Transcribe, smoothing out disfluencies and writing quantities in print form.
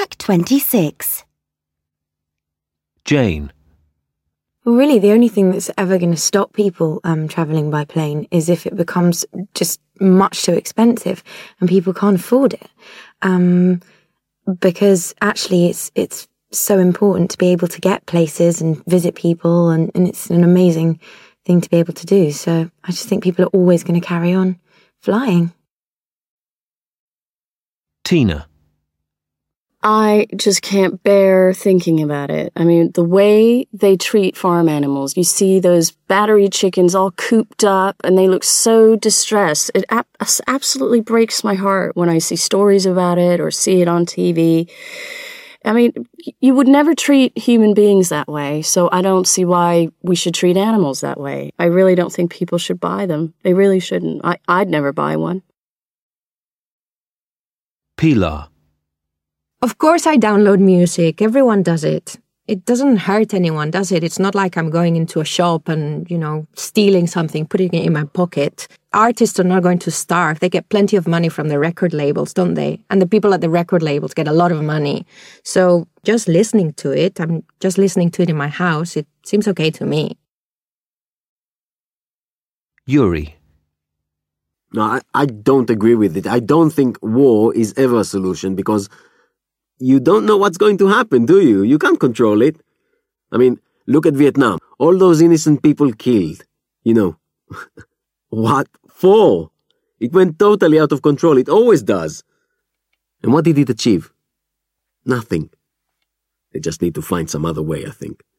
Track 26. Jane. Well, really, the only thing that's ever going to stop people travelling by plane is if it becomes just much too expensive and people can't afford it. Because actually it's so important to be able to get places and visit people, and it's an amazing thing to be able to do. So I just think people are always going to carry on flying. Tina. I just can't bear thinking about it. I mean, the way they treat farm animals, you see those battery chickens all cooped up and they look so distressed. It absolutely breaks my heart when I see stories about it or see it on TV. I mean, you would never treat human beings that way, so I don't see why we should treat animals that way. I really don't think people should buy them. They really shouldn't. I'd never buy one. Pilar. Of course I download music. Everyone does it. It doesn't hurt anyone, does it? It's not like I'm going into a shop and, stealing something, putting it in my pocket. Artists are not going to starve. They get plenty of money from the record labels, don't they? And the people at the record labels get a lot of money. So just listening to it, I'm just listening to it in my house. It seems okay to me. Yuri. No, I don't agree with it. I don't think war is ever a solution because you don't know what's going to happen, do you? You can't control it. I mean, look at Vietnam. All those innocent people killed. What for? It went totally out of control. It always does. And what did it achieve? Nothing. They just need to find some other way, I think.